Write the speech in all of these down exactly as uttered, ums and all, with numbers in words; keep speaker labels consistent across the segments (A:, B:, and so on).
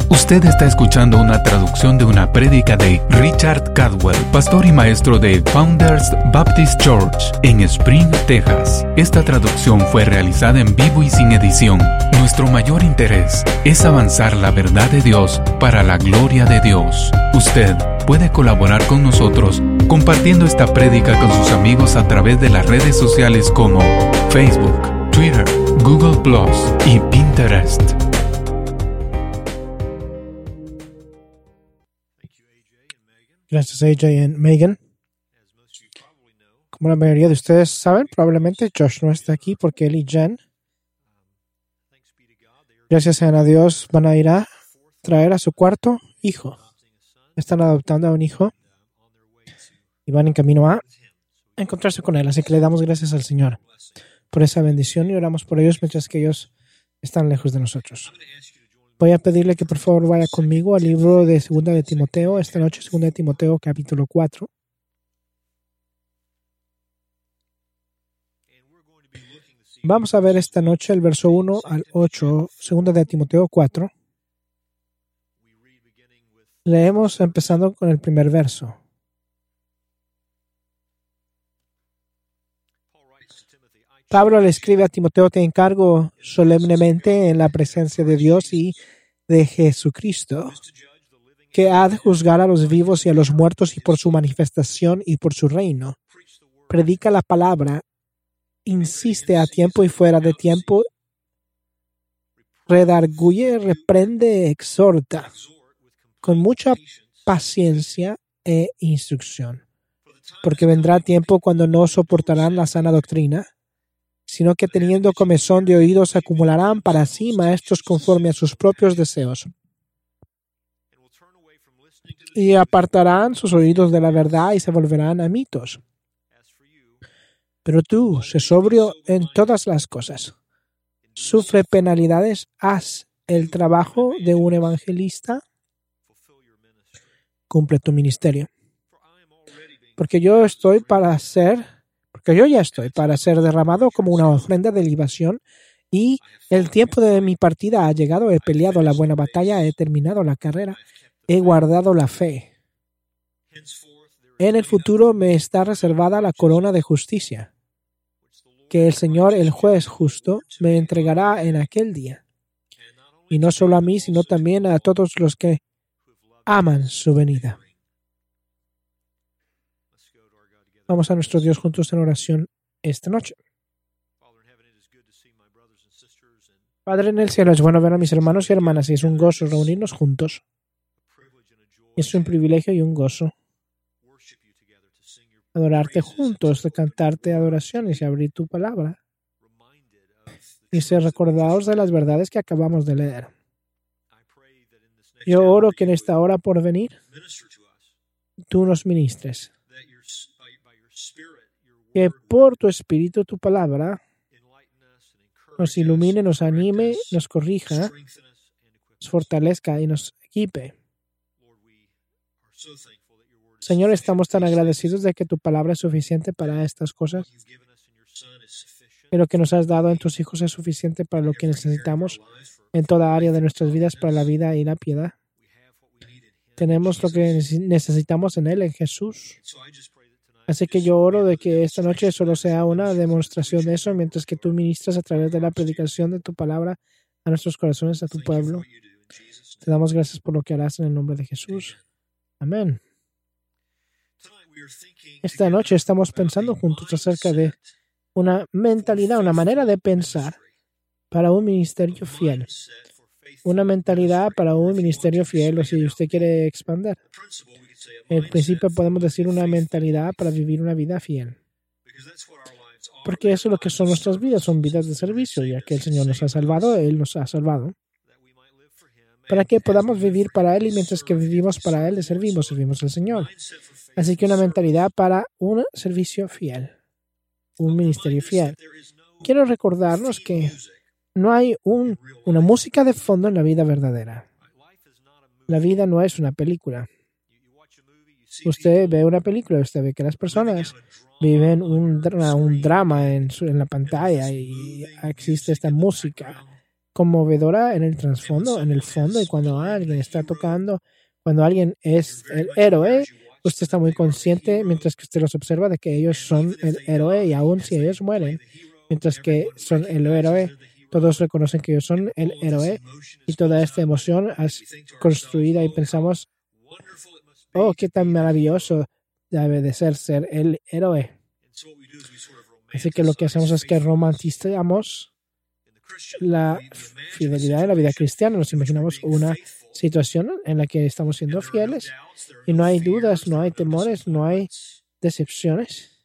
A: Usted está escuchando una traducción de una prédica de Richard Cadwell, pastor y maestro de Founders Baptist Church en Spring, Texas. Esta traducción fue realizada en vivo y sin edición. Nuestro mayor interés es avanzar la verdad de Dios para la gloria de Dios. Usted puede colaborar con nosotros compartiendo esta prédica con sus amigos a través de las redes sociales como Facebook, Twitter, Google Plus y Pinterest.
B: Gracias, A J y Megan. Como la mayoría de ustedes saben, probablemente Josh no está aquí porque él y Jen, gracias a Dios, van a ir a traer a su cuarto hijo. Están adoptando a un hijo y van en camino a encontrarse con él. Así que le damos gracias al Señor por esa bendición y oramos por ellos mientras que ellos están lejos de nosotros. Voy a pedirle que por favor vaya conmigo al libro de Segunda de Timoteo, esta noche, Segunda de Timoteo, capítulo cuatro. Vamos a ver esta noche el verso uno al ocho, Segunda de Timoteo cuatro. Leemos empezando con el primer verso. Pablo le escribe a Timoteo: te encargo solemnemente en la presencia de Dios y de Jesucristo, que ha de juzgar a los vivos y a los muertos, y por su manifestación y por su reino. Predica la palabra, insiste a tiempo y fuera de tiempo, redarguye, reprende, exhorta, con mucha paciencia e instrucción. Porque vendrá tiempo cuando no soportarán la sana doctrina, sino que teniendo comezón de oídos acumularán para sí maestros conforme a sus propios deseos, y apartarán sus oídos de la verdad y se volverán a mitos. Pero tú, sé sobrio en todas las cosas, sufre penalidades, haz el trabajo de un evangelista, cumple tu ministerio. Porque yo estoy para ser Porque yo ya estoy para ser derramado como una ofrenda de libación, y el tiempo de mi partida ha llegado. He peleado la buena batalla, he terminado la carrera, he guardado la fe. En el futuro me está reservada la corona de justicia, que el Señor, el juez justo, me entregará en aquel día. Y no solo a mí, sino también a todos los que aman su venida. Vamos a nuestro Dios juntos en oración esta noche. Padre en el cielo, es bueno ver a mis hermanos y hermanas y es un gozo reunirnos juntos. Es un privilegio y un gozo adorarte juntos, de cantarte adoraciones y abrir tu palabra y ser recordados de las verdades que acabamos de leer. Yo oro que en esta hora por venir tú nos ministres, que por tu Espíritu, tu palabra, nos ilumine, nos anime, nos corrija, nos fortalezca y nos equipe. Señor, estamos tan agradecidos de que tu palabra es suficiente para estas cosas, que lo que nos has dado en tus hijos es suficiente para lo que necesitamos en toda área de nuestras vidas, para la vida y la piedad. Tenemos lo que necesitamos en Él, en Jesús. Así que yo oro de que esta noche solo sea una demostración de eso, mientras que tú ministras a través de la predicación de tu palabra a nuestros corazones, a tu pueblo. Te damos gracias por lo que harás en el nombre de Jesús. Amén. Esta noche estamos pensando juntos acerca de una mentalidad, una manera de pensar para un ministerio fiel. Una mentalidad para un ministerio fiel, o si usted quiere expandir. En principio podemos decir una mentalidad para vivir una vida fiel. Porque eso es lo que son nuestras vidas, son vidas de servicio, ya que el Señor nos ha salvado, Él nos ha salvado, para que podamos vivir para Él, y mientras que vivimos para Él, le servimos, servimos al Señor. Así que una mentalidad para un servicio fiel, un ministerio fiel. Quiero recordarnos que no hay un, una música de fondo en la vida verdadera. La vida no es una película. Usted ve una película, usted ve que las personas viven un, un drama en, su, en la pantalla y existe esta música conmovedora en el trasfondo, en el fondo, y cuando alguien está tocando, cuando alguien es el héroe, usted está muy consciente mientras que usted los observa de que ellos son el héroe, y aun si ellos mueren, mientras que son el héroe, todos reconocen que ellos son el héroe, y toda esta emoción es construida y pensamos, oh, qué tan maravilloso debe de ser ser el héroe. Así que lo que hacemos es que romantizamos la fidelidad de la vida cristiana. Nos imaginamos una situación en la que estamos siendo fieles y no hay dudas, no hay temores, no hay decepciones.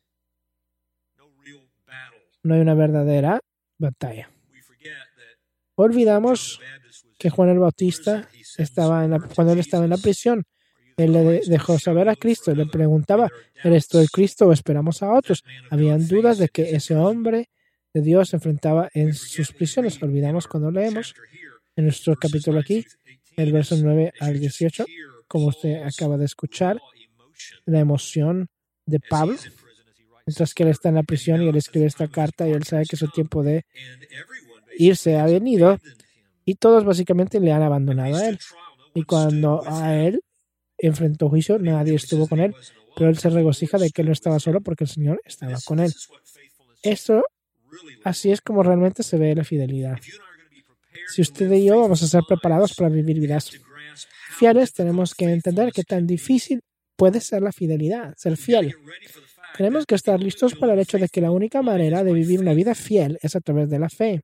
B: No hay una verdadera batalla. Olvidamos que Juan el Bautista estaba en la, cuando él estaba en la prisión, él le dejó saber a Cristo y le preguntaba, ¿eres tú el Cristo o esperamos a otros? Habían dudas de que ese hombre de Dios se enfrentaba en sus prisiones. Olvidamos cuando leemos en nuestro capítulo aquí, el verso nueve al dieciocho, como usted acaba de escuchar, la emoción de Pablo, mientras que él está en la prisión y él escribe esta carta y él sabe que su tiempo de irse ha venido y todos básicamente le han abandonado a él. Y cuando a él enfrentó juicio, nadie estuvo con él, pero él se regocija de que él no estaba solo porque el Señor estaba con él. Esto, así es como realmente se ve la fidelidad. Si usted y yo vamos a ser preparados para vivir vidas fieles, tenemos que entender qué tan difícil puede ser la fidelidad, ser fiel. Tenemos que estar listos para el hecho de que la única manera de vivir una vida fiel es a través de la fe.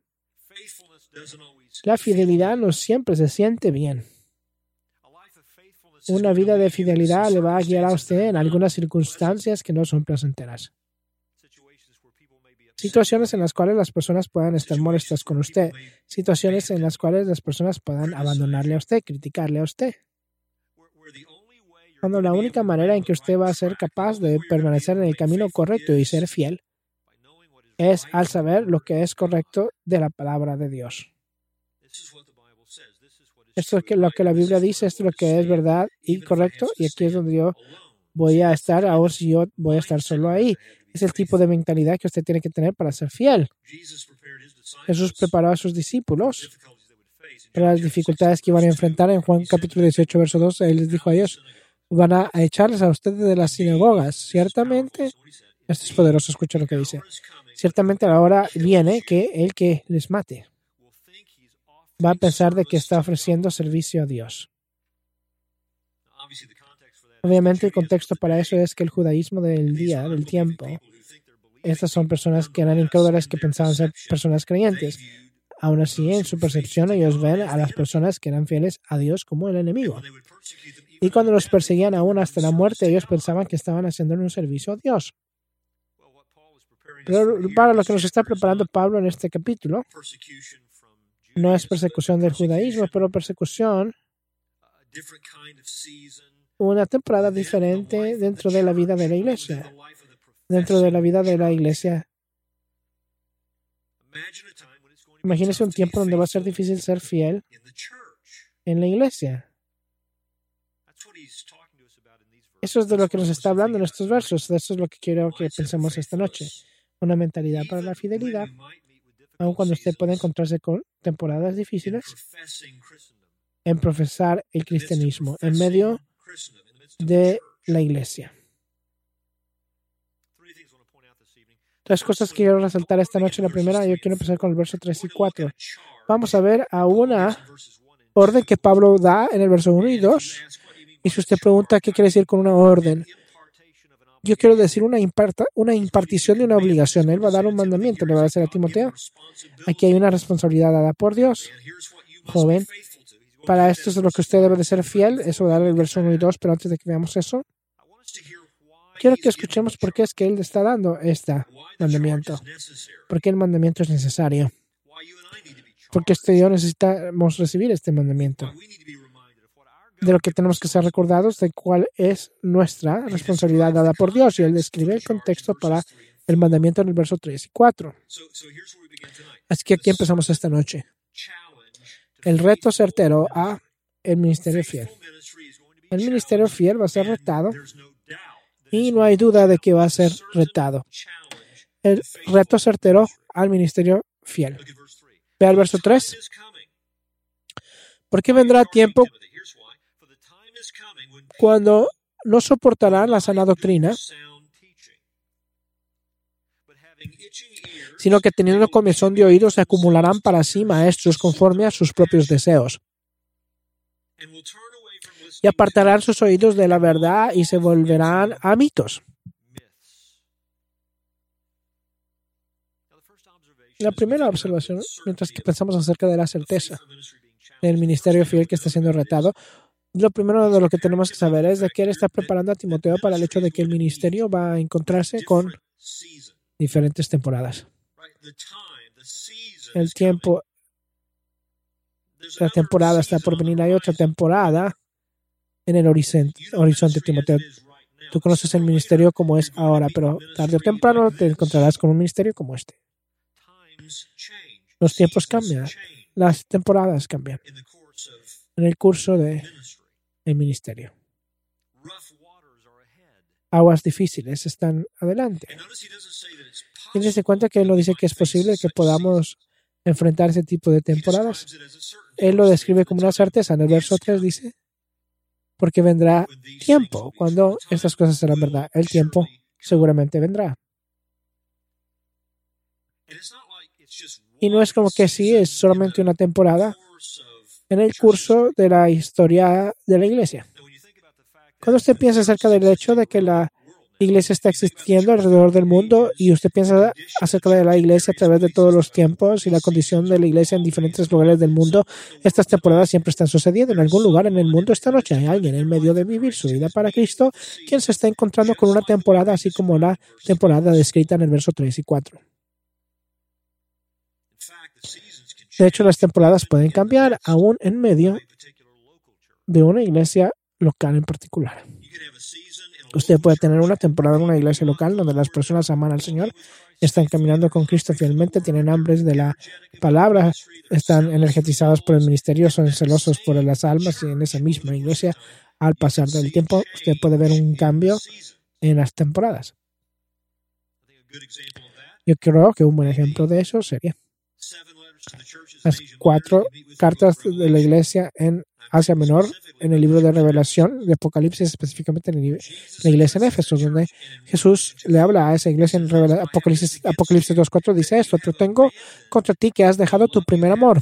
B: La fidelidad no siempre se siente bien. Una vida de fidelidad le va a guiar a usted en algunas circunstancias que no son placenteras. Situaciones en las cuales las personas puedan estar molestas con usted. Situaciones en las cuales las personas puedan abandonarle a usted, criticarle a usted. Cuando la única manera en que usted va a ser capaz de permanecer en el camino correcto y ser fiel es al saber lo que es correcto de la palabra de Dios. Esto es lo que la Biblia dice, esto es lo que es verdad y correcto, y aquí es donde yo voy a estar, ahora si yo voy a estar solo ahí. Es el tipo de mentalidad que usted tiene que tener para ser fiel. Jesús preparó a sus discípulos para las dificultades que iban a enfrentar. En Juan capítulo dieciocho, verso dos, él les dijo a ellos, van a echarles a ustedes de las sinagogas. Ciertamente, esto es poderoso, escucha lo que dice. Ciertamente la hora viene que el que les mate va a pensar de que está ofreciendo servicio a Dios. Obviamente el contexto para eso es que el judaísmo del día, del tiempo, estas son personas que eran incrédulas que pensaban ser personas creyentes. Aún así, en su percepción, ellos ven a las personas que eran fieles a Dios como el enemigo. Y cuando los perseguían aún hasta la muerte, ellos pensaban que estaban haciendo un servicio a Dios. Pero para lo que nos está preparando Pablo en este capítulo, no es persecución del judaísmo, pero persecución, una temporada diferente dentro de la vida de la iglesia. Dentro de la vida de la iglesia. Imagínese un tiempo donde va a ser difícil ser fiel en la iglesia. Eso es de lo que nos está hablando en estos versos. Eso es lo que quiero que pensemos esta noche. Una mentalidad para la fidelidad, aun cuando usted puede encontrarse con temporadas difíciles, en profesar el cristianismo en medio de la iglesia. Tres cosas que quiero resaltar esta noche. La primera, yo quiero empezar con el verso tres y cuatro. Vamos a ver a una orden que Pablo da en el verso uno y dos. Y si usted pregunta qué quiere decir con una orden, yo quiero decir una, imparta, una impartición de una obligación. Él va a dar un mandamiento, le va a decir a Timoteo. Aquí hay una responsabilidad dada por Dios. Joven, para esto es lo que usted debe de ser fiel. Eso va a dar el verso uno y dos, pero antes de que veamos eso, quiero que escuchemos por qué es que Él está dando este mandamiento. ¿Por qué el mandamiento es necesario? Porque usted y yo necesitamos recibir este mandamiento. De lo que tenemos que ser recordados de cuál es nuestra responsabilidad dada por Dios. Y Él describe el contexto para el mandamiento en el verso tres y cuatro. Así que aquí empezamos esta noche. El reto certero a el ministerio fiel. El ministerio fiel va a ser retado y no hay duda de que va a ser retado. El reto certero al ministerio fiel. Ve al verso tres. Porque vendrá tiempo cuando no soportarán la sana doctrina, sino que teniendo comezón de oídos se acumularán para sí maestros conforme a sus propios deseos. Y apartarán sus oídos de la verdad y se volverán a mitos. La primera observación, mientras que pensamos acerca de la certeza del ministerio fiel que está siendo retado, lo primero de lo que tenemos que saber es de que él está preparando a Timoteo para el hecho de que el ministerio va a encontrarse con diferentes temporadas. El tiempo, la temporada está por venir. Hay otra temporada en el horizonte, horizonte, Timoteo. Tú conoces el ministerio como es ahora, pero tarde o temprano te encontrarás con un ministerio como este. Los tiempos cambian, las temporadas cambian en el curso del ministerio. Aguas difíciles están adelante. Y se cuenta que él no dice que es posible que podamos enfrentar ese tipo de temporadas. Él lo describe como una certeza. En el verso tres dice, porque vendrá tiempo cuando estas cosas serán verdad. El tiempo seguramente vendrá. Y no es como que sí, es solamente una temporada en el curso de la historia de la iglesia. Cuando usted piensa acerca del hecho de que la iglesia está existiendo alrededor del mundo y usted piensa acerca de la iglesia a través de todos los tiempos y la condición de la iglesia en diferentes lugares del mundo, estas temporadas siempre están sucediendo. En algún lugar en el mundo esta noche hay alguien en medio de vivir su vida para Cristo quien se está encontrando con una temporada así como la temporada descrita en el verso tres y cuatro. De hecho, las temporadas pueden cambiar aún en medio de una iglesia local en particular. Usted puede tener una temporada en una iglesia local donde las personas aman al Señor, están caminando con Cristo fielmente, tienen hambre de la palabra, están energetizados por el ministerio, son celosos por las almas, y en esa misma iglesia, al pasar del tiempo, usted puede ver un cambio en las temporadas. Yo creo que un buen ejemplo de eso sería las cuatro cartas de la iglesia en Asia Menor, en el libro de Revelación, de Apocalipsis, específicamente en la iglesia en Éfeso, donde Jesús le habla a esa iglesia en Apocalipsis, Apocalipsis dos cuatro, dice esto: pero tengo contra ti que has dejado tu primer amor.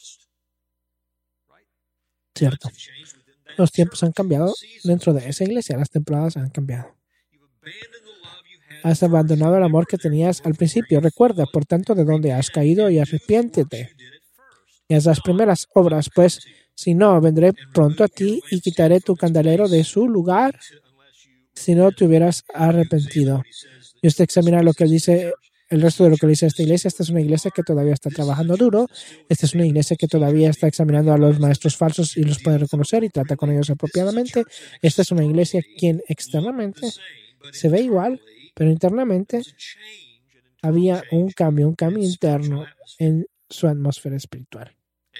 B: Cierto. Los tiempos han cambiado dentro de esa iglesia, las temporadas han cambiado. Has abandonado el amor que tenías al principio. Recuerda, por tanto, de dónde has caído y arrepiéntete. Y haz las primeras obras, pues si no, vendré pronto a ti y quitaré tu candelero de su lugar si no te hubieras arrepentido. Y usted examina lo que dice, el resto de lo que dice esta iglesia. Esta es una iglesia que todavía está trabajando duro. Esta es una iglesia que todavía está examinando a los maestros falsos y los puede reconocer y trata con ellos apropiadamente. Esta es una iglesia quien externamente se ve igual, pero internamente había un cambio, un cambio interno en su atmósfera espiritual.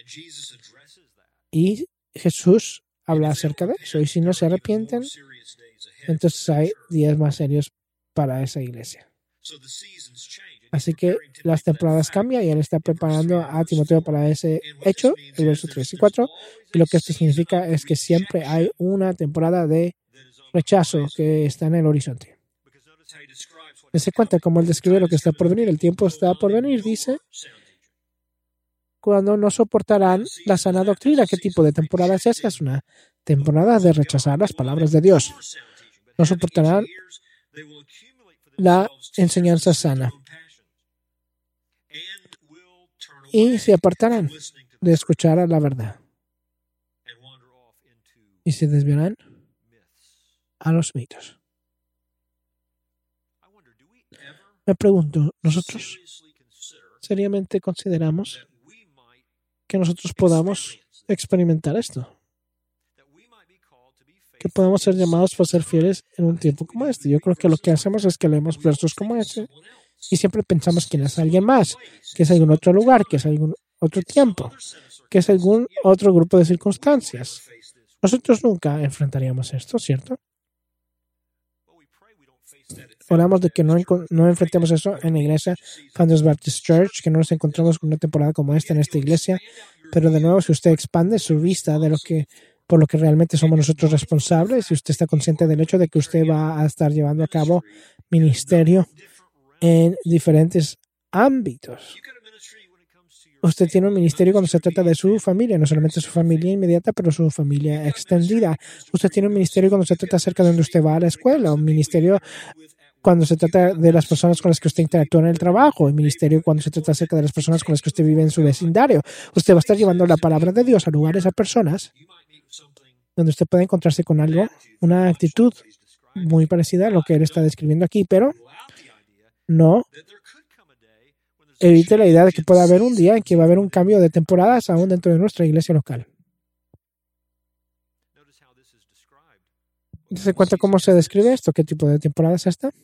B: Y Jesús habla acerca de eso. Y si no se arrepienten, entonces hay días más serios para esa iglesia. Así que las temporadas cambian y él está preparando a Timoteo para ese hecho, el verso tres y cuatro. Y lo que esto significa es que siempre hay una temporada de rechazo que está en el horizonte. Se cuenta cómo él describe lo que está por venir. El tiempo está por venir, dice, cuando no soportarán la sana doctrina. ¿Qué tipo de temporada es esa? Es una temporada de rechazar las palabras de Dios. No soportarán la enseñanza sana. Y se apartarán de escuchar a la verdad. Y se desviarán a los mitos. Me pregunto, ¿nosotros seriamente consideramos que nosotros podamos experimentar esto? Que podamos ser llamados para ser fieles en un tiempo como este. Yo creo que lo que hacemos es que leemos versos como este y siempre pensamos que es alguien más, que es algún otro lugar, que es algún otro tiempo, que es algún otro grupo de circunstancias. Nosotros nunca enfrentaríamos esto, ¿cierto? oramos de que no, no enfrentemos eso en la iglesia Founders Baptist Church, que no nos encontramos con una temporada como esta en esta iglesia. Pero de nuevo, si usted expande su vista de lo que, por lo que realmente somos nosotros responsables, si usted está consciente del hecho de que usted va a estar llevando a cabo ministerio en diferentes ámbitos. Usted tiene un ministerio cuando se trata de su familia, no solamente su familia inmediata, pero su familia extendida. Usted tiene un ministerio cuando se trata acerca de donde usted va a la escuela, un ministerio cuando se trata de las personas con las que usted interactúa en el trabajo, un ministerio cuando se trata acerca de las personas con las que usted vive en su vecindario. Usted va a estar llevando la palabra de Dios a lugares, a personas, donde usted puede encontrarse con algo, una actitud muy parecida a lo que él está describiendo aquí, pero no evite la idea de que pueda haber un día en que va a haber un cambio de temporadas aún dentro de nuestra iglesia local. ¿Se cuenta cómo se describe esto? ¿Qué tipo de temporada es esta?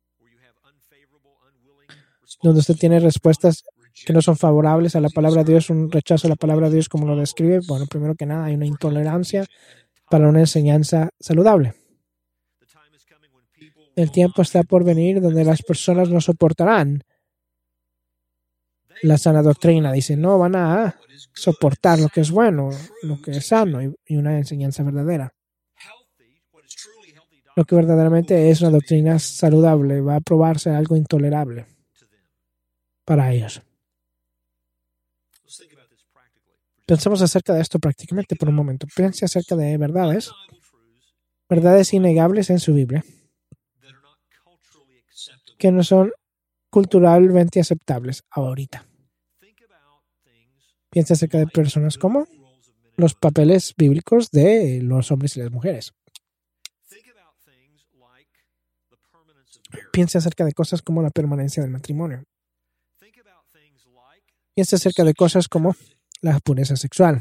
B: Donde usted tiene respuestas que no son favorables a la palabra de Dios, un rechazo a la palabra de Dios como lo describe. Bueno, primero que nada hay una intolerancia para una enseñanza saludable. El tiempo está por venir donde las personas no soportarán la sana doctrina. Dicen, no, van a soportar lo que es bueno, lo que es sano y, y una enseñanza verdadera. Lo que verdaderamente es una doctrina saludable va a probarse algo intolerable para ellos. Pensemos acerca de esto prácticamente por un momento. Piense acerca de verdades, verdades innegables en su Biblia, que no son culturalmente aceptables ahorita. Piensa acerca de personas como los papeles bíblicos de los hombres y las mujeres. Piensa acerca de cosas como la permanencia del matrimonio. Piensa acerca de cosas como la pureza sexual.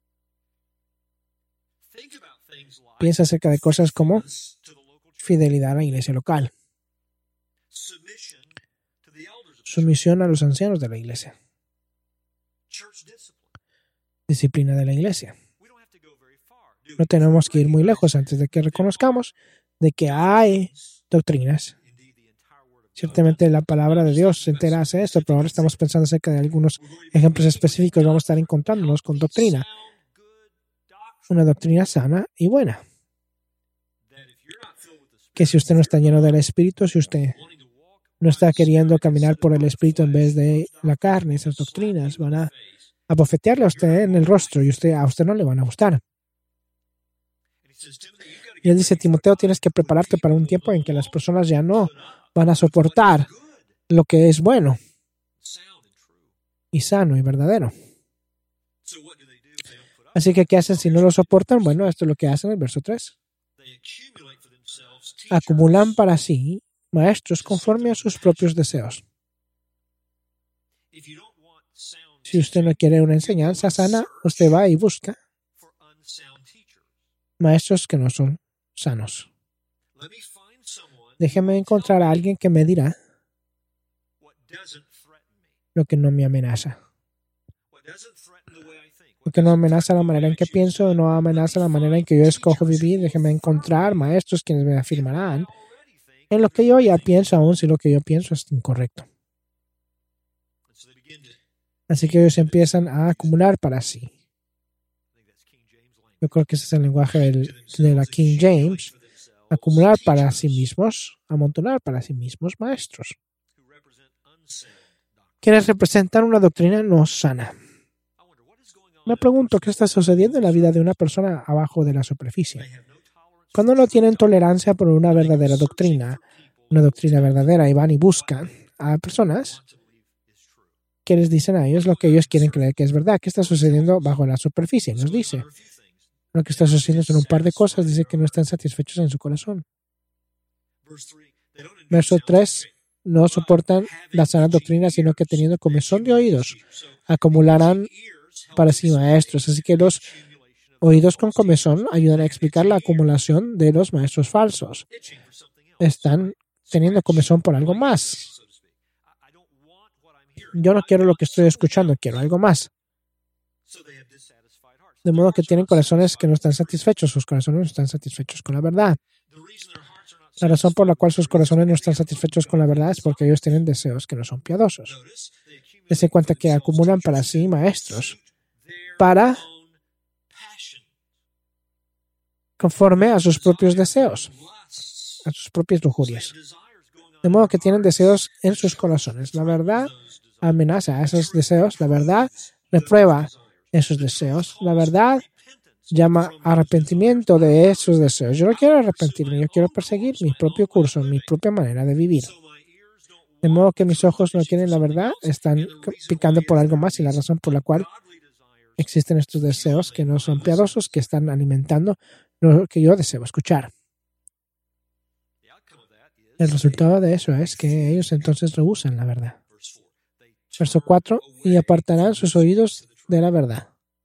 B: Piensa acerca de cosas como fidelidad a la iglesia local. Sumisión a los ancianos de la iglesia. Disciplina de la iglesia. No tenemos que ir muy lejos antes de que reconozcamos de que hay doctrinas. Ciertamente la palabra de Dios se entera hace esto, pero ahora estamos pensando acerca de algunos ejemplos específicos. Vamos a estar encontrándonos con doctrina. Una doctrina sana y buena. Que si usted no está lleno del Espíritu, si usted no está queriendo caminar por el Espíritu en vez de la carne, esas doctrinas van a abofetearle a usted en el rostro y usted, a usted no le van a gustar. Y él dice, Timoteo, tienes que prepararte para un tiempo en que las personas ya no van a soportar lo que es bueno y sano y verdadero. Así que, ¿qué hacen si no lo soportan? Bueno, esto es lo que hacen en el verso tres. Acumulan para sí maestros conforme a sus propios deseos. Si usted no quiere una enseñanza sana, usted va y busca maestros que no son sanos. Déjeme encontrar a alguien que me dirá lo que no me amenaza. Lo que no amenaza la manera en que pienso, no amenaza la manera en que yo escojo vivir. Déjeme encontrar maestros quienes me afirmarán en lo que yo ya pienso, aun si lo que yo pienso es incorrecto. Así que ellos empiezan a acumular para sí. Yo creo que ese es el lenguaje del, de la King James. Acumular para sí mismos, amontonar para sí mismos maestros, quienes representan una doctrina no sana. Me pregunto qué está sucediendo en la vida de una persona abajo de la superficie. Cuando no tienen tolerancia por una verdadera doctrina, una doctrina verdadera, y van y buscan a personas que les dicen a ellos lo que ellos quieren creer que es verdad. ¿Qué está sucediendo bajo la superficie? Nos dice. Lo que está sucediendo son un par de cosas. Dice que no están satisfechos en su corazón. Verso tres. No soportan la sana doctrina, sino que teniendo comezón de oídos, acumularán para sí maestros. Así que los oídos con comezón ayudan a explicar la acumulación de los maestros falsos. Están teniendo comezón por algo más. Yo no quiero lo que estoy escuchando, quiero algo más. De modo que tienen corazones que no están satisfechos, sus corazones no están satisfechos con la verdad. La razón por la cual sus corazones no están satisfechos con la verdad es porque ellos tienen deseos que no son piadosos. Dense cuenta que acumulan para sí maestros para conforme a sus propios deseos, a sus propias lujurias. De modo que tienen deseos en sus corazones. La verdad amenaza a esos deseos. La verdad reprueba esos deseos. La verdad llama arrepentimiento de esos deseos. Yo no quiero arrepentirme, yo quiero perseguir mi propio curso, mi propia manera de vivir. De modo que mis ojos no quieren la verdad, están picando por algo más, y la razón por la cual existen estos deseos que no son piadosos, que están alimentando lo que yo deseo escuchar. El resultado de eso es que ellos entonces rehúsan la verdad. Verso cuatro, y apartarán sus oídos de la verdad.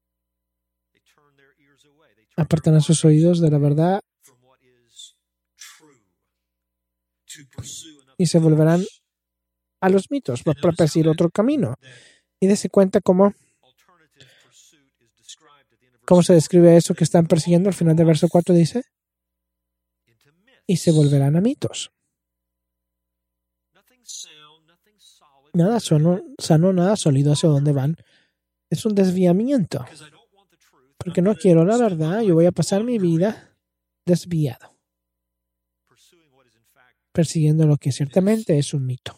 B: Apartarán sus oídos de la verdad y se volverán a los mitos para perseguir otro camino. Y dése cuenta cómo, cómo se describe eso que están persiguiendo. Al final del verso cuatro dice, y se volverán a mitos. Nada sano, sano, nada sólido hacia dónde van. Es un desviamiento. Porque no quiero la verdad, yo voy a pasar mi vida desviado, persiguiendo lo que ciertamente es un mito.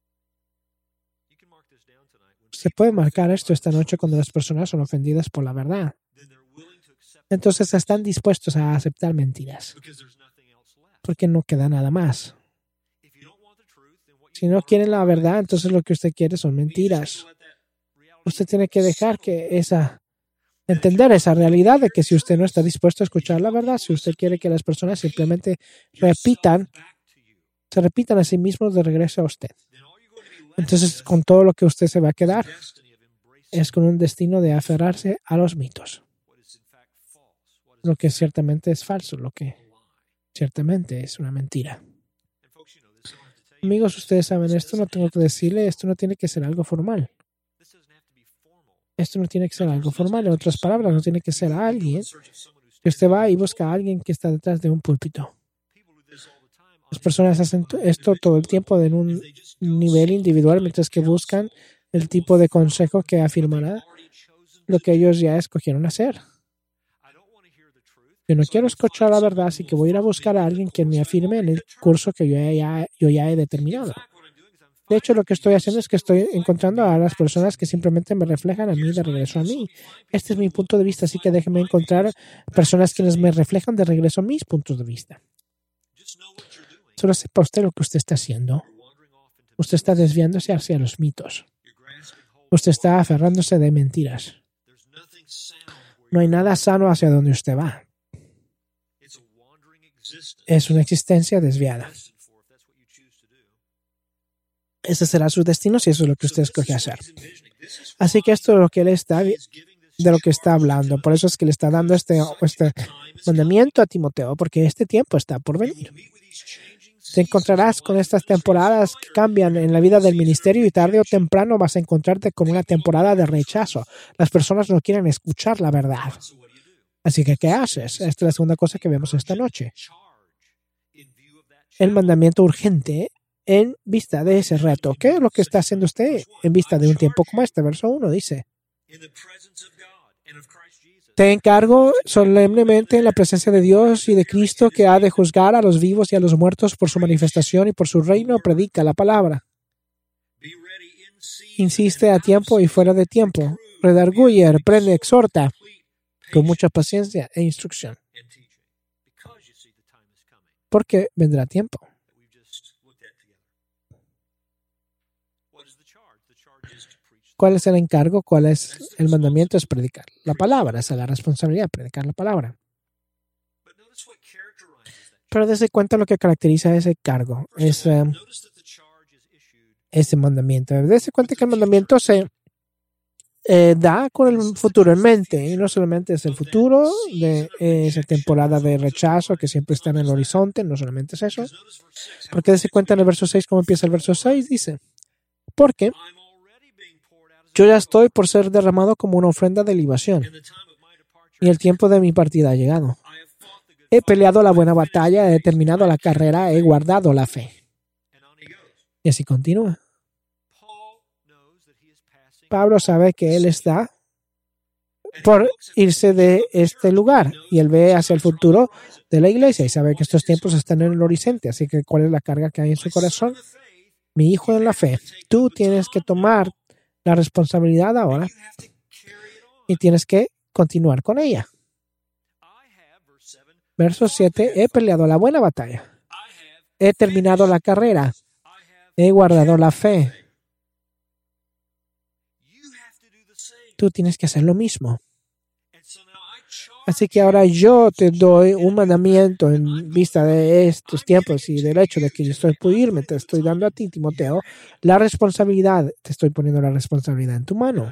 B: Se puede marcar esto esta noche cuando las personas son ofendidas por la verdad. Entonces están dispuestos a aceptar mentiras, porque no queda nada más. Si no quieren la verdad, entonces lo que usted quiere son mentiras. Usted tiene que dejar que esa, entender esa realidad de que si usted no está dispuesto a escuchar la verdad, si usted quiere que las personas simplemente repitan, se repitan a sí mismos de regreso a usted, entonces con todo lo que usted se va a quedar es con un destino de aferrarse a los mitos. Lo que ciertamente es falso, lo que ciertamente es una mentira. Amigos, ustedes saben esto, no tengo que decirle, esto no tiene que ser algo formal. Esto no tiene que ser algo formal. En otras palabras, no tiene que ser alguien que usted va y busca a alguien que está detrás de un púlpito. Las personas hacen esto todo el tiempo en un nivel individual, mientras que buscan el tipo de consejo que afirmará lo que ellos ya escogieron hacer. Yo no quiero escuchar la verdad, así que voy a ir a buscar a alguien que me afirme en el curso que yo ya, yo ya he determinado. De hecho, lo que estoy haciendo es que estoy encontrando a las personas que simplemente me reflejan a mí de regreso a mí. Este es mi punto de vista, así que déjenme encontrar personas quienes me reflejan de regreso a mis puntos de vista. Solo sepa usted lo que usted está haciendo. Usted está desviándose hacia los mitos. Usted está aferrándose de mentiras. No hay nada sano hacia donde usted va. Es una existencia desviada. Ese será su destino si eso es lo que usted escoge hacer. Así que esto es lo que él está, de lo que está hablando. Por eso es que le está dando este, este mandamiento a Timoteo, porque este tiempo está por venir. Te encontrarás con estas temporadas que cambian en la vida del ministerio y tarde o temprano vas a encontrarte con una temporada de rechazo. Las personas no quieren escuchar la verdad. Así que, ¿qué haces? Esta es la segunda cosa que vemos esta noche. El mandamiento urgente en vista de ese reto. ¿Qué es lo que está haciendo usted en vista de un tiempo como este? Verso uno dice: te encargo solemnemente en la presencia de Dios y de Cristo, que ha de juzgar a los vivos y a los muertos por su manifestación y por su reino, predica la palabra. Insiste a tiempo y fuera de tiempo. Redarguye, reprende, exhorta con mucha paciencia e instrucción. Porque vendrá tiempo. ¿Cuál es el encargo? ¿Cuál es el mandamiento? Es predicar la palabra. Esa es la responsabilidad, predicar la palabra. Pero dése cuenta lo que caracteriza ese cargo, ese, ese mandamiento. Dése cuenta que el mandamiento se eh, da con el futuro en mente. Y no solamente es el futuro de eh, esa temporada de rechazo que siempre está en el horizonte, no solamente es eso. Porque dése cuenta en el verso seis, cómo empieza el verso seis, dice: porque yo ya estoy por ser derramado como una ofrenda de libación, y el tiempo de mi partida ha llegado. He peleado la buena batalla, he terminado la carrera, he guardado la fe. Y así continúa. Pablo sabe que él está por irse de este lugar y él ve hacia el futuro de la iglesia y sabe que estos tiempos están en el horizonte. Así que, ¿cuál es la carga que hay en su corazón? Mi hijo en la fe. Tú tienes que tomar la responsabilidad ahora y tienes que continuar con ella. Verso siete. He peleado la buena batalla. He terminado la carrera. He guardado la fe. Tú tienes que hacer lo mismo. Así que ahora yo te doy un mandamiento en vista de estos tiempos y del hecho de que yo estoy por irme. Te estoy dando a ti, Timoteo, la responsabilidad. Te estoy poniendo la responsabilidad en tu mano.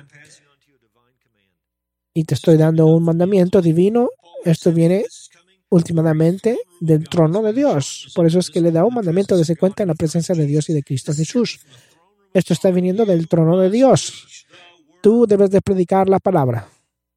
B: Y te estoy dando un mandamiento divino. Esto viene últimamente del trono de Dios. Por eso es que le da un mandamiento de se cuenta en la presencia de Dios y de Cristo Jesús. Esto está viniendo del trono de Dios. Tú debes de predicar la palabra.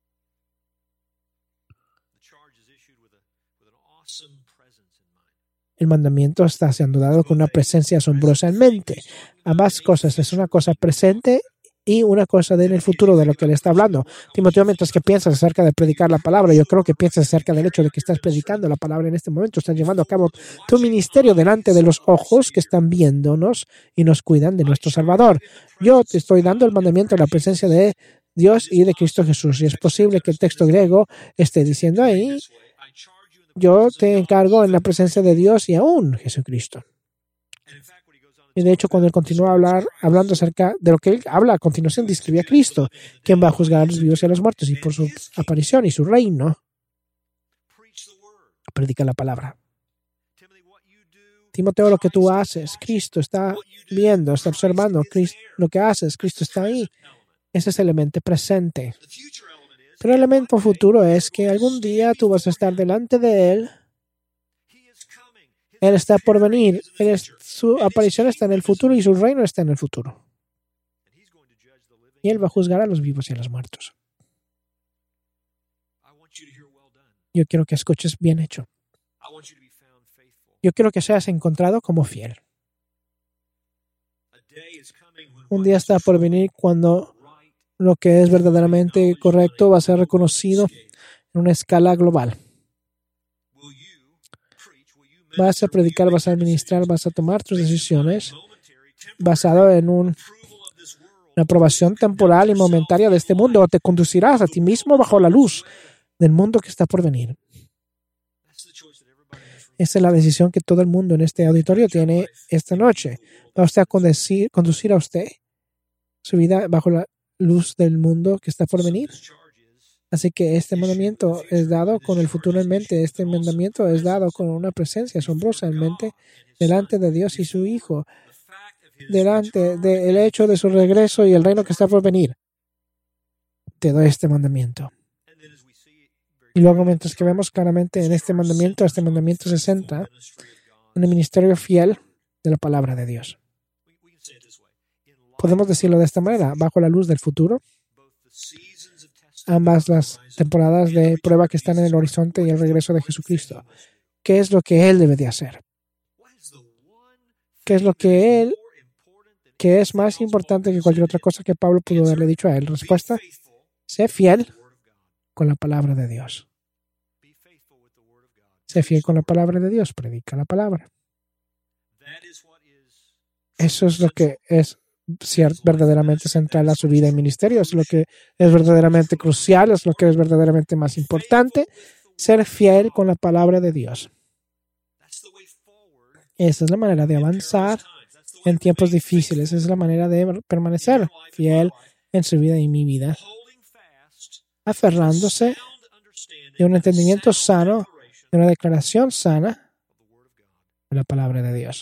B: El mandamiento está siendo dado con una presencia asombrosa en mente. Ambas cosas, es una cosa presente y una cosa de en el futuro de lo que le está hablando. Timoteo, mientras que piensas acerca de predicar la palabra, yo creo que piensas acerca del hecho de que estás predicando la palabra en este momento. Estás llevando a cabo tu ministerio delante de los ojos que están viéndonos y nos cuidan de nuestro Salvador. Yo te estoy dando el mandamiento en la presencia de Dios y de Cristo Jesús. Y es posible que el texto griego esté diciendo ahí, yo te encargo en la presencia de Dios y aún Jesucristo. Y de hecho, cuando él continúa a hablar, hablando acerca de lo que él habla a continuación, describe a Cristo, quien va a juzgar a los vivos y a los muertos, y por su aparición y su reino, predica la palabra. Timoteo, lo que tú haces, Cristo está viendo, está observando Cristo, lo que haces, Cristo está ahí. Ese es el elemento presente. Pero el elemento futuro es que algún día tú vas a estar delante de Él. Él está por venir. Él es, su aparición está en el futuro y su reino está en el futuro. Y Él va a juzgar a los vivos y a los muertos. Yo quiero que escuches bien hecho. Yo quiero que seas encontrado como fiel. Un día está por venir cuando lo que es verdaderamente correcto va a ser reconocido en una escala global. Vas a predicar, vas a administrar, vas a tomar tus decisiones basado en un, una aprobación temporal y momentaria de este mundo, o te conducirás a ti mismo bajo la luz del mundo que está por venir. Esa es la decisión que todo el mundo en este auditorio tiene esta noche. ¿Va usted a conducir, conducir a usted su vida bajo la luz del mundo que está por venir? Así que este mandamiento es dado con el futuro en mente. Este mandamiento es dado con una presencia asombrosa en mente delante de Dios y su Hijo, delante del hecho de su regreso y el reino que está por venir. Te doy este mandamiento. Y luego, mientras que vemos claramente en este mandamiento, este mandamiento se centra en el ministerio fiel de la palabra de Dios. Podemos decirlo de esta manera, bajo la luz del futuro, ambas las temporadas de prueba que están en el horizonte y el regreso de Jesucristo. ¿Qué es lo que Él debe de hacer? ¿Qué es lo que Él, que es más importante que cualquier otra cosa que Pablo pudo haberle dicho a Él? Respuesta, sé fiel con la palabra de Dios. Sé fiel con la palabra de Dios, predica la palabra. Eso es lo que es cierto, verdaderamente central a su vida y ministerio, es lo que es verdaderamente crucial, es lo que es verdaderamente más importante, ser fiel con la palabra de Dios. Esa es la manera de avanzar en tiempos difíciles, esa es la manera de permanecer fiel en su vida y mi vida, aferrándose de un entendimiento sano, de una declaración sana de la palabra de Dios.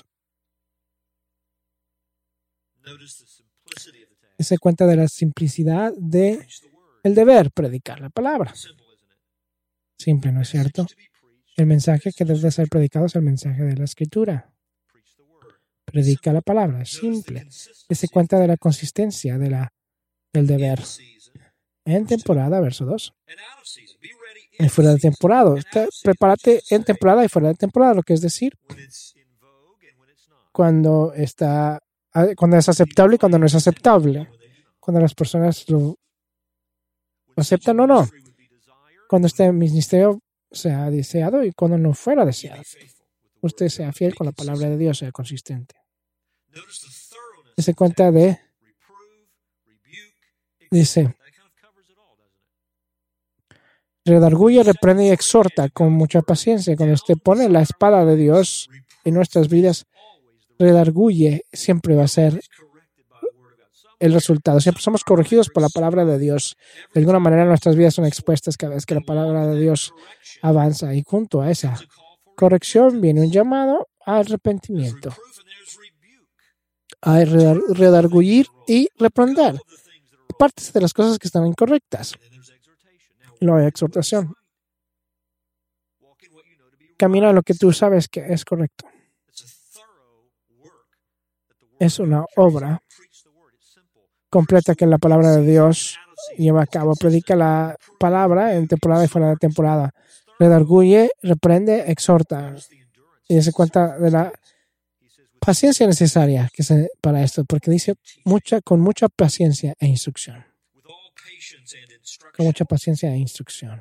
B: Y se cuenta de la simplicidad de el deber predicar la palabra. Simple, ¿no es cierto? El mensaje que debe ser predicado es el mensaje de la Escritura. Predica la palabra, es simple. Y se cuenta de la consistencia de la, del deber. En temporada, verso dos. y fuera de temporada. Usted, prepárate en temporada y fuera de temporada, lo que es decir, cuando está, cuando es aceptable y cuando no es aceptable. Cuando las personas lo aceptan o no. Cuando este ministerio sea deseado y cuando no fuera deseado. Usted sea fiel con la palabra de Dios, sea consistente. Se cuenta de, dice, redarguye, reprende y exhorta con mucha paciencia. Cuando usted pone la espada de Dios en nuestras vidas, redarguye, siempre va a ser el resultado. Siempre somos corregidos por la palabra de Dios. De alguna manera nuestras vidas son expuestas cada vez que la palabra de Dios avanza. Y junto a esa corrección viene un llamado al arrepentimiento, a redarguir y reprender partes de las cosas que están incorrectas. Luego hay exhortación. Camina lo que tú sabes que es correcto. Es una obra completa que la palabra de Dios lleva a cabo. Predica la palabra en temporada y fuera de temporada. Redarguye, reprende, exhorta. Y se cuenta de la paciencia necesaria que se, para esto, porque dice mucha, con mucha paciencia e instrucción. Con mucha paciencia e instrucción.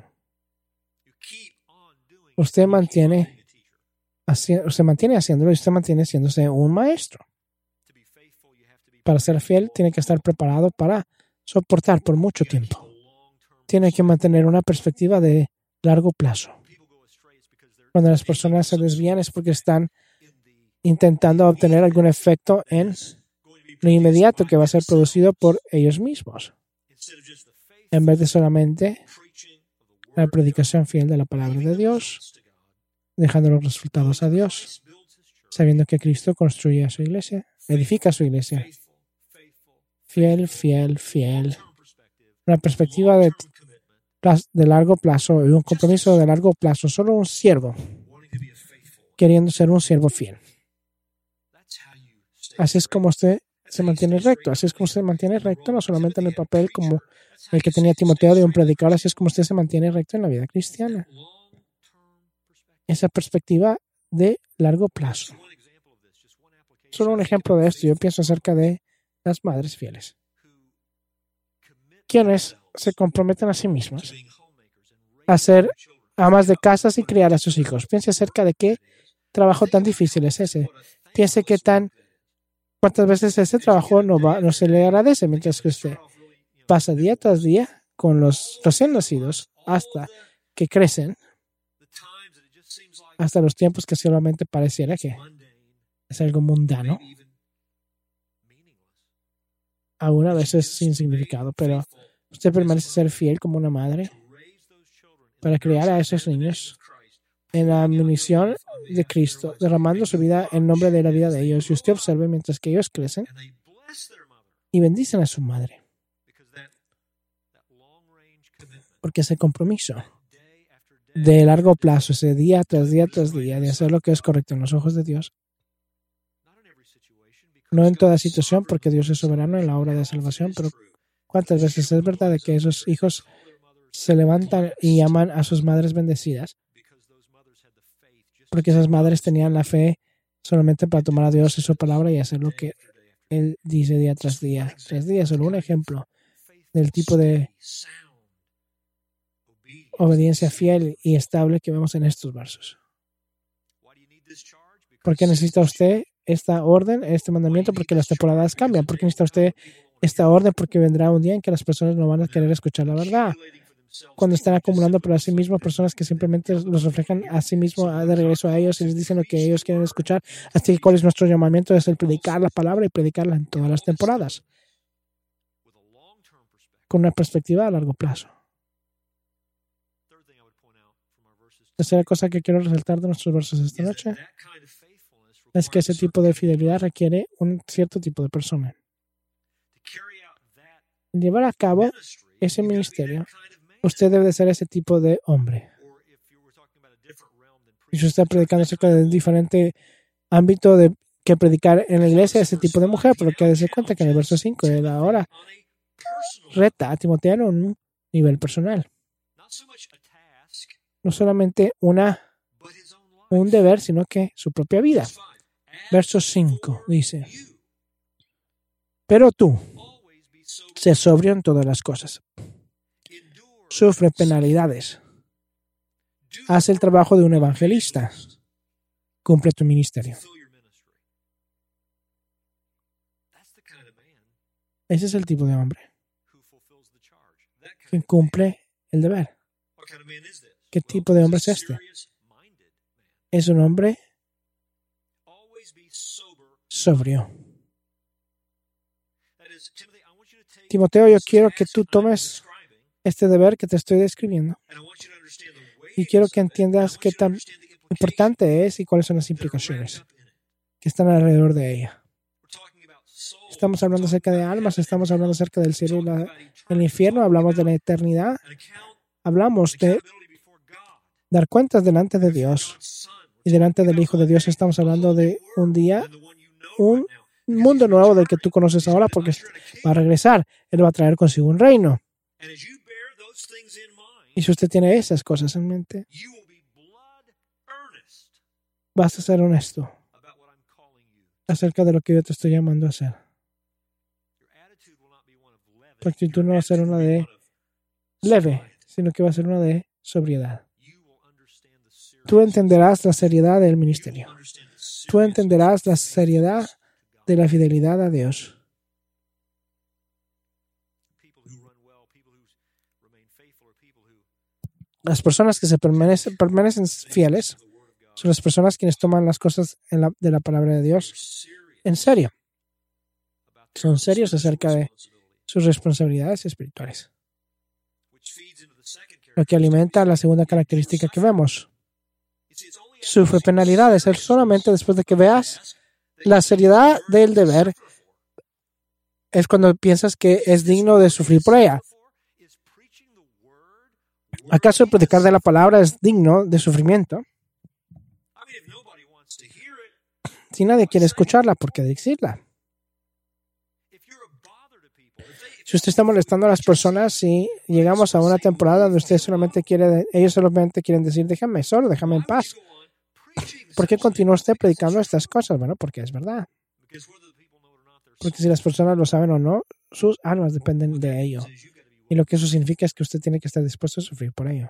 B: Usted mantiene, haci- usted mantiene haciéndolo y usted mantiene haciéndose un maestro. Para ser fiel, tiene que estar preparado para soportar por mucho tiempo. Tiene que mantener una perspectiva de largo plazo. Cuando las personas se desvían es porque están intentando obtener algún efecto en lo inmediato que va a ser producido por ellos mismos, en vez de solamente la predicación fiel de la palabra de Dios, dejando los resultados a Dios, sabiendo que Cristo construye a su iglesia, edifica a su iglesia. Fiel, fiel, fiel. Una perspectiva de, de largo plazo y un compromiso de largo plazo. Solo un siervo queriendo ser un siervo fiel. Así es como usted se mantiene recto. Así es como usted se mantiene recto, no solamente en el papel como el que tenía Timoteo de un predicador. Así es como usted se mantiene recto en la vida cristiana. Esa perspectiva de largo plazo. Solo un ejemplo de esto. Yo pienso acerca de las madres fieles, quienes se comprometen a sí mismas a ser amas de casas y criar a sus hijos. Piense acerca de qué trabajo tan difícil es ese. Piense qué tan, cuántas veces ese trabajo no, va, no se le agradece, mientras que usted pasa día tras día con los recién nacidos hasta que crecen, hasta los tiempos que solamente pareciera que es algo mundano, aún a veces sin significado, pero usted permanece ser fiel como una madre para criar a esos niños en la misión de Cristo, derramando su vida en nombre de la vida de ellos. Y usted observe mientras que ellos crecen y bendicen a su madre. Porque ese compromiso de largo plazo, ese día tras día tras día, de hacer lo que es correcto en los ojos de Dios, no en toda situación, porque Dios es soberano en la obra de salvación, pero cuántas veces es verdad de que esos hijos se levantan y llaman a sus madres bendecidas, porque esas madres tenían la fe solamente para tomar a Dios y su palabra y hacer lo que Él dice día tras día. Tras día, solo un ejemplo del tipo de obediencia fiel y estable que vemos en estos versos. ¿Por qué necesita usted esta orden, este mandamiento? Porque las temporadas cambian. ¿Por qué necesita usted esta orden? Porque vendrá un día en que las personas no van a querer escuchar la verdad. Cuando están acumulando para sí mismos personas que simplemente los reflejan a sí mismos de regreso a ellos y les dicen lo que ellos quieren escuchar. Así que, ¿cuál es nuestro llamamiento? Es el predicar la palabra y predicarla en todas las temporadas, con una perspectiva a largo plazo. Tercera cosa que quiero resaltar de nuestros versos esta noche es que ese tipo de fidelidad requiere un cierto tipo de persona. Llevar a cabo ese ministerio, usted debe de ser ese tipo de hombre. Y si usted está predicando acerca de un diferente ámbito de que predicar en la iglesia, ese tipo de mujer, pero que darse cuenta que en el verso cinco, él ahora reta a Timoteo en un nivel personal. no solamente una, un deber, sino que su propia vida. Verso cinco dice, pero tú, sé sobrio en todas las cosas. Sufre penalidades. Haz el trabajo de un evangelista. Cumple tu ministerio. Ese es el tipo de hombre que cumple el deber. ¿Qué tipo de hombre es este? Es un hombre sobrio. Timoteo, yo quiero que tú tomes este deber que te estoy describiendo y quiero que entiendas qué tan importante es y cuáles son las implicaciones que están alrededor de ella. Estamos hablando acerca de almas, estamos hablando acerca del cielo y la, el infierno, hablamos de la eternidad, hablamos de dar cuentas delante de Dios y delante del Hijo de Dios. Estamos hablando de un día, un mundo nuevo del que tú conoces ahora, porque va a regresar. Él va a traer consigo un reino. Y si usted tiene esas cosas en mente, vas a ser honesto acerca de lo que yo te estoy llamando a hacer. Tu actitud no va a ser una de leve, sino que va a ser una de sobriedad. Tú entenderás la seriedad del ministerio. Tú entenderás la seriedad de la fidelidad a Dios. Las personas que se permanecen, permanecen fieles son las personas quienes toman las cosas en la, de la palabra de Dios en serio. Son serios acerca de sus responsabilidades espirituales. Lo que alimenta la segunda característica que vemos. Sufre penalidades. Es solamente después de que veas la seriedad del deber es cuando piensas que es digno de sufrir por ella. ¿Acaso el predicar de la palabra es digno de sufrimiento? Si nadie quiere escucharla, ¿por qué decirla? Si usted está molestando a las personas, si llegamos a una temporada donde usted solamente quiere, ellos solamente quieren decir, déjame solo, déjame en paz. ¿Por qué continúa usted predicando estas cosas? Bueno, porque es verdad. Porque si las personas lo saben o no, sus almas dependen de ello. Y lo que eso significa es que usted tiene que estar dispuesto a sufrir por ello.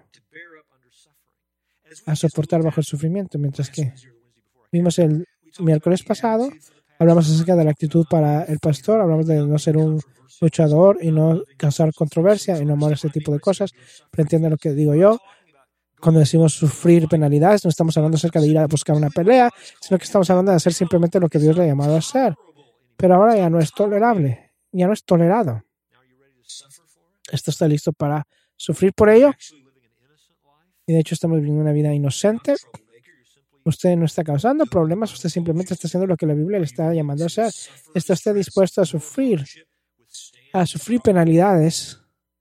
B: A soportar bajo el sufrimiento. Mientras que vimos el miércoles pasado, hablamos acerca de la actitud para el pastor, hablamos de no ser un luchador y no causar controversia y no amar ese tipo de cosas. Pero entienden lo que digo yo. Cuando decimos sufrir penalidades, no estamos hablando acerca de ir a buscar una pelea, sino que estamos hablando de hacer simplemente lo que Dios le ha llamado a hacer. Pero ahora ya no es tolerable, ya no es tolerado. ¿Esto está listo para sufrir por ello? Y de hecho estamos viviendo una vida inocente. Usted no está causando problemas, usted simplemente está haciendo lo que la Biblia le está llamando a hacer. ¿Está usted dispuesto a sufrir, a sufrir penalidades?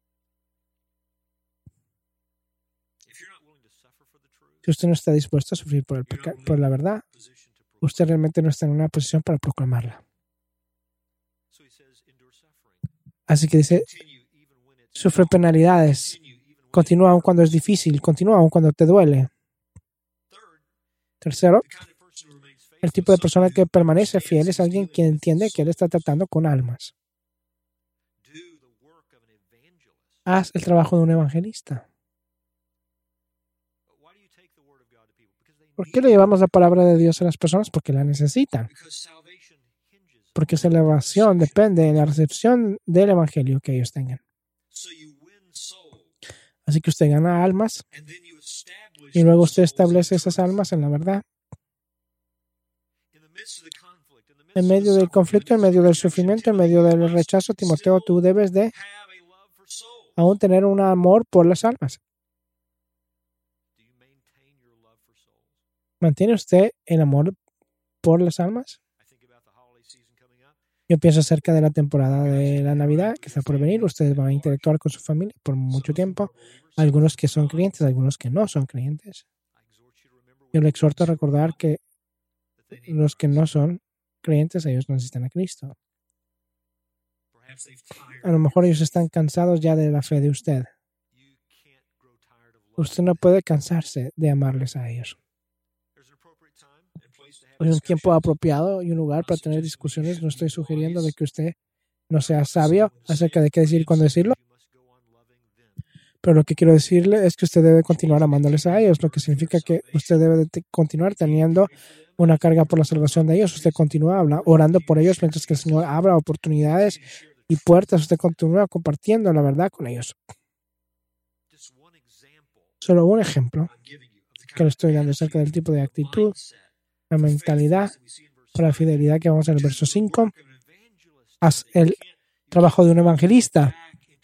B: Si usted no está dispuesto a sufrir por, el peca- por la verdad, usted realmente no está en una posición para proclamarla. Así que dice, sufre penalidades, continúa aun cuando es difícil, continúa aun cuando te duele. Tercero, el tipo de persona que permanece fiel es alguien que entiende que él está tratando con almas. Haz el trabajo de un evangelista. ¿Por qué le llevamos la palabra de Dios a las personas? Porque la necesitan. Porque su salvación depende de la recepción del evangelio que ellos tengan. Así que usted gana almas y luego usted establece esas almas en la verdad. En medio del conflicto, en medio del sufrimiento, en medio del rechazo, Timoteo, tú debes de aún tener un amor por las almas. ¿Mantiene usted el amor por las almas? Yo pienso acerca de la temporada de la Navidad que está por venir. Ustedes van a interactuar con su familia por mucho tiempo. Algunos que son creyentes, algunos que no son creyentes. Yo le exhorto a recordar que los que no son creyentes, ellos no necesitan a Cristo. A lo mejor ellos están cansados ya de la fe de usted. Usted no puede cansarse de amarles a ellos. Hay un tiempo apropiado y un lugar para tener discusiones. No estoy sugiriendo de que usted no sea sabio acerca de qué decir y cuándo decirlo. Pero lo que quiero decirle es que usted debe continuar amándoles a ellos, lo que significa que usted debe de continuar teniendo una carga por la salvación de ellos. Usted continúa habla, orando por ellos mientras que el Señor abra oportunidades y puertas. Usted continúa compartiendo la verdad con ellos. Solo un ejemplo que le estoy dando acerca del tipo de actitud, la mentalidad para la fidelidad que vamos en el verso cinco. Haz el trabajo de un evangelista.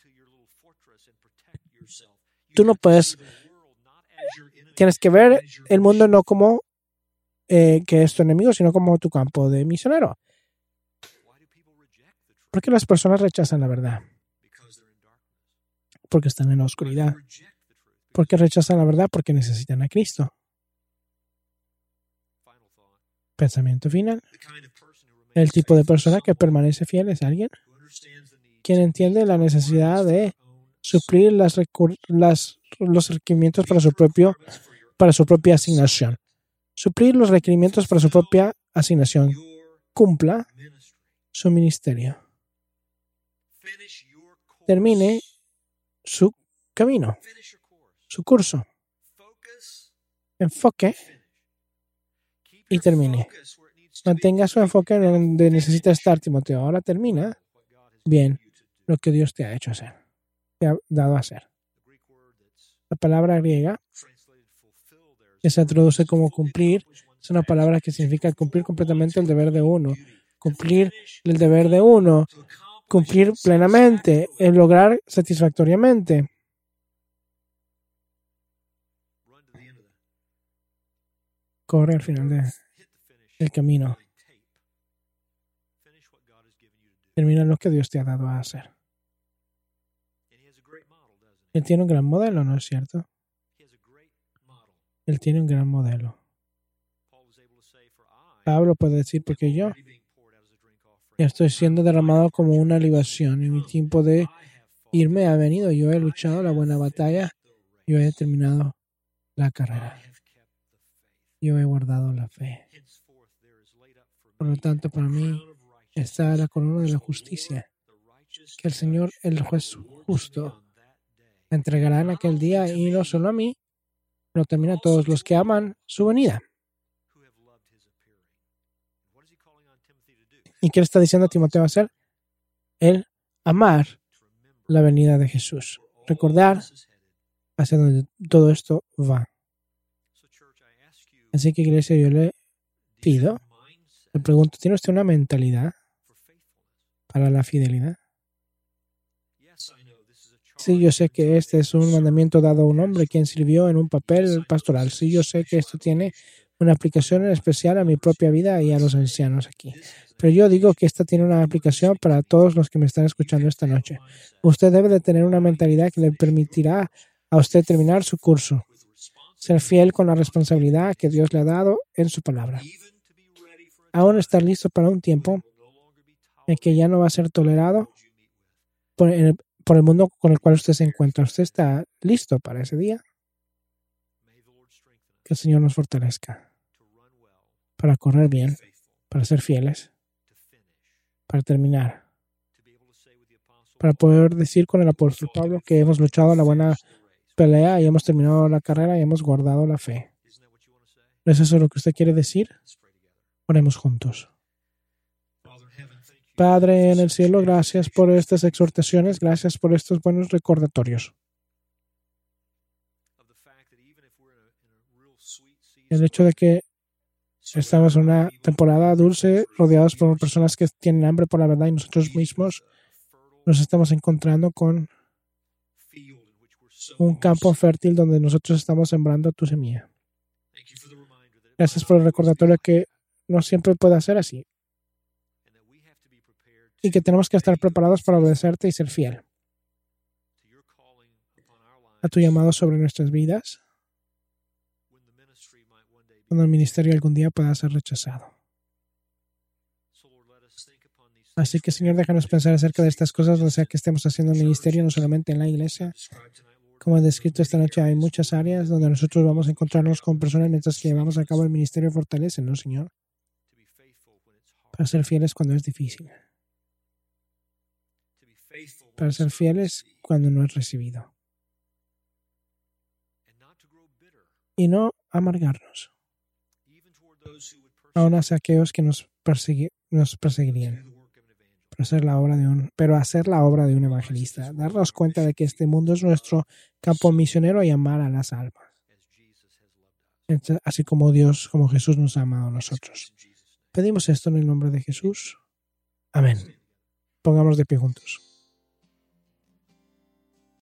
B: Tú no puedes, tienes que ver el mundo no como eh, que es tu enemigo, sino como tu campo de misionero. ¿Por qué las personas rechazan la verdad? Porque están en la oscuridad. ¿Por qué rechazan la verdad? Porque necesitan a Cristo. Pensamiento final. El tipo de persona que permanece fiel es alguien quien entiende la necesidad de suplir las, las, los requerimientos para su, propio, para su propia asignación. Suplir los requerimientos para su propia asignación. Cumpla su ministerio. Termine su camino, su curso. Enfoque y termine. Mantenga su enfoque en donde necesita estar, Timoteo. Ahora termina bien lo que Dios te ha hecho hacer, te ha dado a hacer. La palabra griega que se traduce como cumplir es una palabra que significa cumplir completamente el deber de uno. Cumplir el deber de uno. Cumplir plenamente, el lograr satisfactoriamente. Corre al final de, del camino. Termina lo que Dios te ha dado a hacer. Él tiene un gran modelo, ¿no es cierto? Él tiene un gran modelo. Pablo puede decir, porque yo ya estoy siendo derramado como una libación y mi tiempo de irme ha venido. Yo he luchado la buena batalla. Yo he terminado la carrera. Yo he guardado la fe. Por lo tanto, para mí está la corona de la justicia que el Señor, el juez justo, entregará en aquel día, y no solo a mí, pero también a todos los que aman su venida. ¿Y qué le está diciendo a Timoteo hacer? El amar la venida de Jesús. Recordar hacia donde todo esto va. Así que, iglesia, yo le pido, le pregunto, ¿tiene usted una mentalidad para la fidelidad? Sí, yo sé que este es un mandamiento dado a un hombre quien sirvió en un papel pastoral. Sí, yo sé que esto tiene una aplicación especial a mi propia vida y a los ancianos aquí. Pero yo digo que esta tiene una aplicación para todos los que me están escuchando esta noche. Usted debe de tener una mentalidad que le permitirá a usted terminar su curso. Ser fiel con la responsabilidad que Dios le ha dado en su palabra. Aún estar listo para un tiempo en que ya no va a ser tolerado por el, por el mundo con el cual usted se encuentra. ¿Usted está listo para ese día? Que el Señor nos fortalezca para correr bien, para ser fieles, para terminar, para poder decir con el apóstol Pablo que hemos luchado la buena pelea y hemos terminado la carrera y hemos guardado la fe. ¿No es eso lo que usted quiere decir? Oremos juntos. Padre en el cielo, gracias por estas exhortaciones, gracias por estos buenos recordatorios. El hecho de que estamos en una temporada dulce, rodeados por personas que tienen hambre por la verdad, y nosotros mismos nos estamos encontrando con un campo fértil donde nosotros estamos sembrando tu semilla. Gracias por el recordatorio que no siempre puede ser así. Y que tenemos que estar preparados para obedecerte y ser fiel a tu llamado sobre nuestras vidas, cuando el ministerio algún día pueda ser rechazado. Así que, Señor, déjanos pensar acerca de estas cosas, o sea, que estemos haciendo el ministerio no solamente en la iglesia, Como he descrito esta noche, hay muchas áreas donde nosotros vamos a encontrarnos con personas mientras que llevamos a cabo el ministerio fortalece, ¿no, Señor? Para ser fieles cuando es difícil. Para ser fieles cuando no es recibido. Y no amargarnos. Aún hacia aquellos que nos, persegui- nos perseguirían. Pero hacer, la obra de un, pero hacer la obra de un evangelista. Darnos cuenta de que este mundo es nuestro campo misionero y amar a las almas. Así como Dios, como Jesús nos ha amado a nosotros. Pedimos esto en el nombre de Jesús. Amén. Pongámonos de pie juntos.